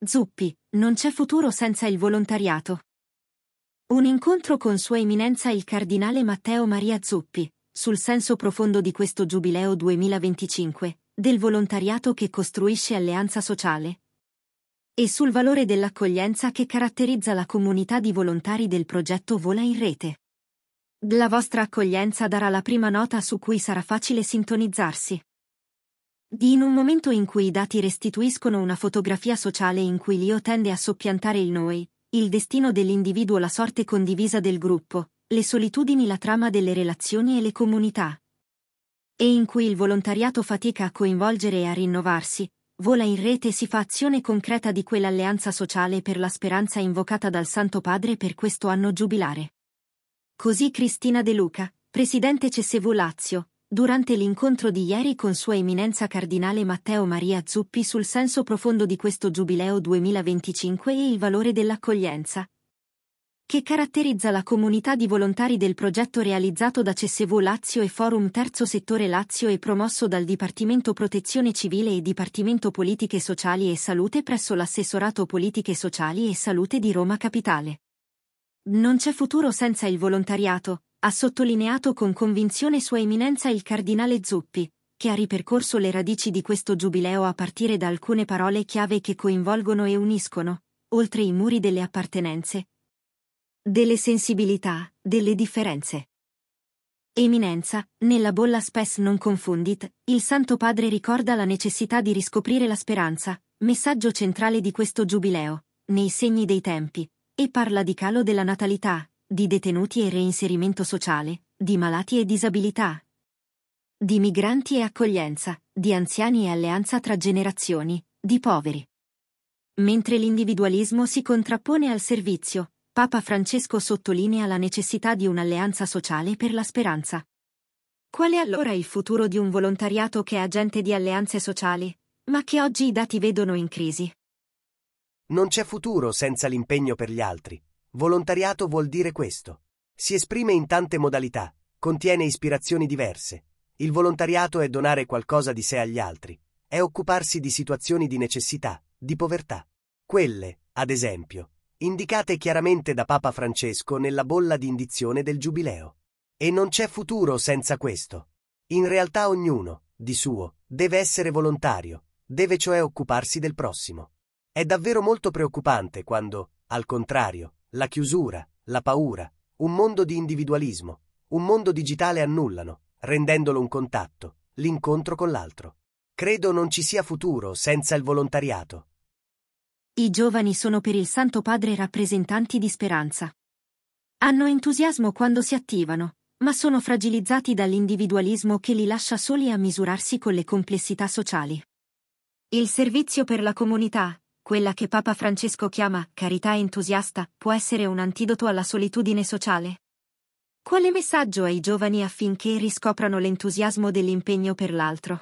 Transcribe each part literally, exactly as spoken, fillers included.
Zuppi, non c'è futuro senza il volontariato. Un incontro con Sua Eminenza il Cardinale Matteo Maria Zuppi, sul senso profondo di questo Giubileo duemilaventicinque, del volontariato che costruisce alleanza sociale, e sul valore dell'accoglienza che caratterizza la comunità di volontari del progetto Vola in Rete. La vostra accoglienza darà la prima nota su cui sarà facile sintonizzarsi. In un momento in cui i dati restituiscono una fotografia sociale in cui l'io tende a soppiantare il noi, il destino dell'individuo, la sorte condivisa del gruppo, le solitudini, la trama delle relazioni e le comunità, e in cui il volontariato fatica a coinvolgere e a rinnovarsi, Vola in Rete si fa azione concreta di quell'alleanza sociale per la speranza invocata dal Santo Padre per questo anno giubilare. Così Cristina De Luca, Presidente C S V Lazio, durante l'incontro di ieri con Sua Eminenza Cardinale Matteo Maria Zuppi sul senso profondo di questo Giubileo duemilaventicinque e il valore dell'accoglienza, che caratterizza la comunità di volontari del progetto realizzato da C S V Lazio e Forum Terzo Settore Lazio e promosso dal Dipartimento Protezione Civile e Dipartimento Politiche Sociali e Salute presso l'Assessorato Politiche Sociali e Salute di Roma Capitale. Non c'è futuro senza il volontariato, ha sottolineato con convinzione Sua Eminenza il Cardinale Zuppi, che ha ripercorso le radici di questo Giubileo a partire da alcune parole chiave che coinvolgono e uniscono, oltre i muri delle appartenenze, delle sensibilità, delle differenze. Eminenza, nella bolla Spes non confundit, il Santo Padre ricorda la necessità di riscoprire la speranza, messaggio centrale di questo Giubileo, nei segni dei tempi, e parla di calo della natalità, di detenuti e reinserimento sociale, di malati e disabilità, di migranti e accoglienza, di anziani e alleanza tra generazioni, di poveri. Mentre l'individualismo si contrappone al servizio, Papa Francesco sottolinea la necessità di un'alleanza sociale per la speranza. Qual è allora il futuro di un volontariato che è agente di alleanze sociali, ma che oggi i dati vedono in crisi? Non c'è futuro senza l'impegno per gli altri. Volontariato vuol dire questo. Si esprime in tante modalità, contiene ispirazioni diverse. Il volontariato è donare qualcosa di sé agli altri, è occuparsi di situazioni di necessità, di povertà. Quelle, ad esempio, indicate chiaramente da Papa Francesco nella bolla di indizione del Giubileo. E non c'è futuro senza questo. In realtà ognuno, di suo, deve essere volontario, deve cioè occuparsi del prossimo. È davvero molto preoccupante quando, al contrario, la chiusura, la paura, un mondo di individualismo, un mondo digitale annullano, rendendolo un contatto, l'incontro con l'altro. Credo non ci sia futuro senza il volontariato. I giovani sono per il Santo Padre rappresentanti di speranza. Hanno entusiasmo quando si attivano, ma sono fragilizzati dall'individualismo che li lascia soli a misurarsi con le complessità sociali. Il servizio per la comunità, quella che Papa Francesco chiama carità entusiasta, può essere un antidoto alla solitudine sociale? Quale messaggio ai giovani affinché riscoprano l'entusiasmo dell'impegno per l'altro?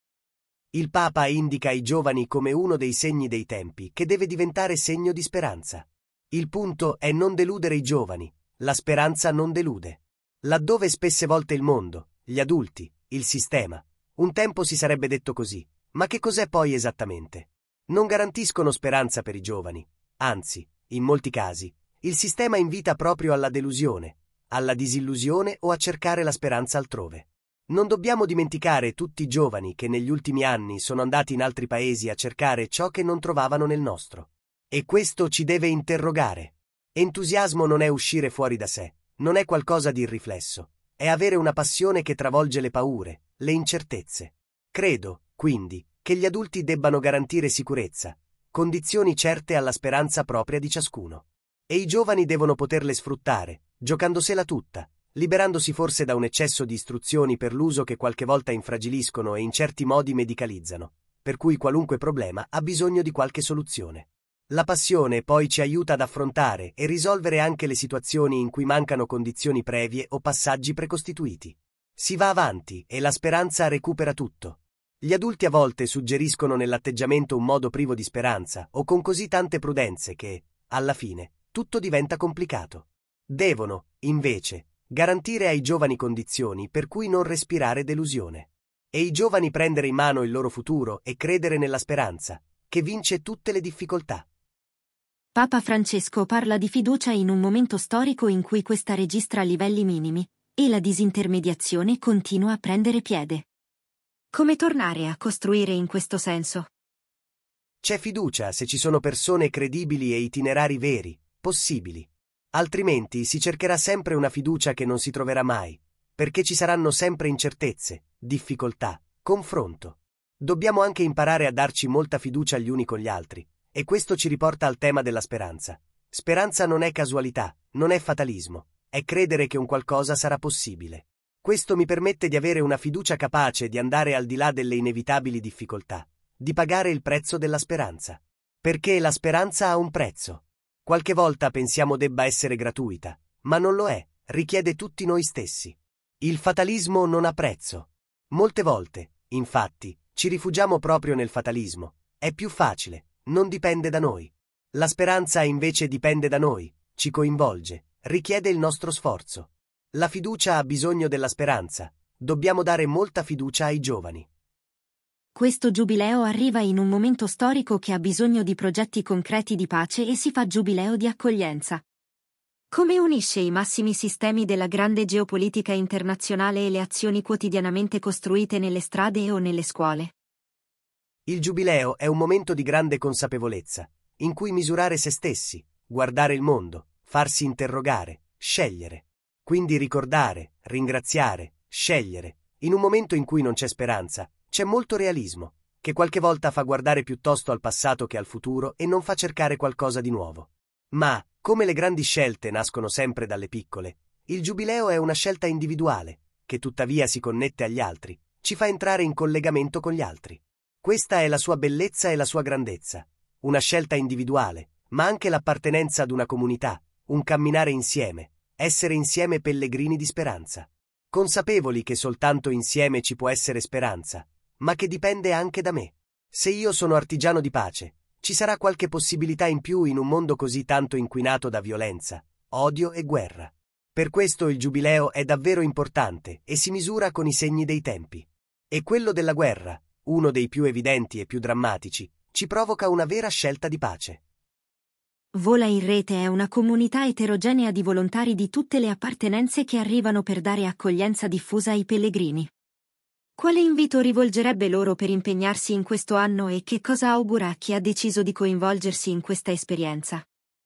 Il Papa indica i giovani come uno dei segni dei tempi che deve diventare segno di speranza. Il punto è non deludere i giovani, la speranza non delude. Laddove spesse volte il mondo, gli adulti, il sistema, un tempo si sarebbe detto così, ma che cos'è poi esattamente? Non garantiscono speranza per i giovani, anzi, in molti casi, il sistema invita proprio alla delusione, alla disillusione o a cercare la speranza altrove. Non dobbiamo dimenticare tutti i giovani che negli ultimi anni sono andati in altri paesi a cercare ciò che non trovavano nel nostro. E questo ci deve interrogare. Entusiasmo non è uscire fuori da sé, non è qualcosa di irriflesso, è avere una passione che travolge le paure, le incertezze. Credo, quindi, che gli adulti debbano garantire sicurezza, condizioni certe alla speranza propria di ciascuno. E i giovani devono poterle sfruttare, giocandosela tutta, liberandosi forse da un eccesso di istruzioni per l'uso che qualche volta infragiliscono e in certi modi medicalizzano, per cui qualunque problema ha bisogno di qualche soluzione. La passione poi ci aiuta ad affrontare e risolvere anche le situazioni in cui mancano condizioni previe o passaggi precostituiti. Si va avanti e la speranza recupera tutto. Gli adulti a volte suggeriscono nell'atteggiamento un modo privo di speranza o con così tante prudenze che, alla fine, tutto diventa complicato. Devono, invece, garantire ai giovani condizioni per cui non respirare delusione. E i giovani prendere in mano il loro futuro e credere nella speranza, che vince tutte le difficoltà. Papa Francesco parla di fiducia in un momento storico in cui questa registra livelli minimi, e la disintermediazione continua a prendere piede. Come tornare a costruire in questo senso? C'è fiducia se ci sono persone credibili e itinerari veri, possibili. Altrimenti si cercherà sempre una fiducia che non si troverà mai, perché ci saranno sempre incertezze, difficoltà, confronto. Dobbiamo anche imparare a darci molta fiducia gli uni con gli altri, e questo ci riporta al tema della speranza. Speranza non è casualità, non è fatalismo, è credere che un qualcosa sarà possibile. Questo mi permette di avere una fiducia capace di andare al di là delle inevitabili difficoltà, di pagare il prezzo della speranza. Perché la speranza ha un prezzo. Qualche volta pensiamo debba essere gratuita, ma non lo è, richiede tutti noi stessi. Il fatalismo non ha prezzo. Molte volte, infatti, ci rifugiamo proprio nel fatalismo. È più facile, non dipende da noi. La speranza invece dipende da noi, ci coinvolge, richiede il nostro sforzo. La fiducia ha bisogno della speranza. Dobbiamo dare molta fiducia ai giovani. Questo giubileo arriva in un momento storico che ha bisogno di progetti concreti di pace e si fa giubileo di accoglienza. Come unisce i massimi sistemi della grande geopolitica internazionale e le azioni quotidianamente costruite nelle strade o nelle scuole? Il giubileo è un momento di grande consapevolezza, in cui misurare se stessi, guardare il mondo, farsi interrogare, scegliere. Quindi ricordare, ringraziare, scegliere. In un momento in cui non c'è speranza, c'è molto realismo, che qualche volta fa guardare piuttosto al passato che al futuro e non fa cercare qualcosa di nuovo. Ma, come le grandi scelte nascono sempre dalle piccole, il giubileo è una scelta individuale, che tuttavia si connette agli altri, ci fa entrare in collegamento con gli altri. Questa è la sua bellezza e la sua grandezza. Una scelta individuale, ma anche l'appartenenza ad una comunità, un camminare insieme, essere insieme pellegrini di speranza. Consapevoli che soltanto insieme ci può essere speranza, ma che dipende anche da me. Se io sono artigiano di pace, ci sarà qualche possibilità in più in un mondo così tanto inquinato da violenza, odio e guerra. Per questo il giubileo è davvero importante e si misura con i segni dei tempi. E quello della guerra, uno dei più evidenti e più drammatici, ci provoca una vera scelta di pace. Vola in Rete è una comunità eterogenea di volontari di tutte le appartenenze che arrivano per dare accoglienza diffusa ai pellegrini. Quale invito rivolgerebbe loro per impegnarsi in questo anno e che cosa augura a chi ha deciso di coinvolgersi in questa esperienza?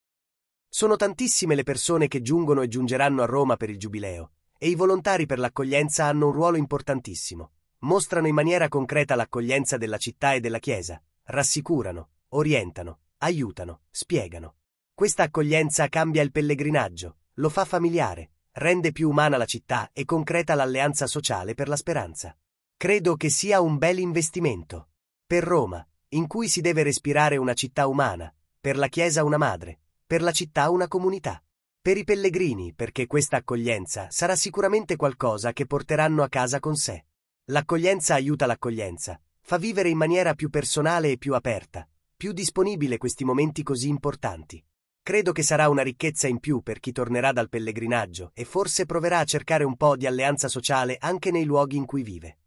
Sono tantissime le persone che giungono e giungeranno a Roma per il giubileo, e i volontari per l'accoglienza hanno un ruolo importantissimo. Mostrano in maniera concreta l'accoglienza della città e della Chiesa, rassicurano, orientano, aiutano, spiegano. Questa accoglienza cambia il pellegrinaggio, lo fa familiare, rende più umana la città e concreta l'alleanza sociale per la speranza. Credo che sia un bel investimento. Per Roma, in cui si deve respirare una città umana, per la Chiesa una madre, per la città una comunità. Per i pellegrini, perché questa accoglienza sarà sicuramente qualcosa che porteranno a casa con sé. L'accoglienza aiuta l'accoglienza, fa vivere in maniera più personale e più aperta, più disponibile questi momenti così importanti. Credo che sarà una ricchezza in più per chi tornerà dal pellegrinaggio e forse proverà a cercare un po' di alleanza sociale anche nei luoghi in cui vive.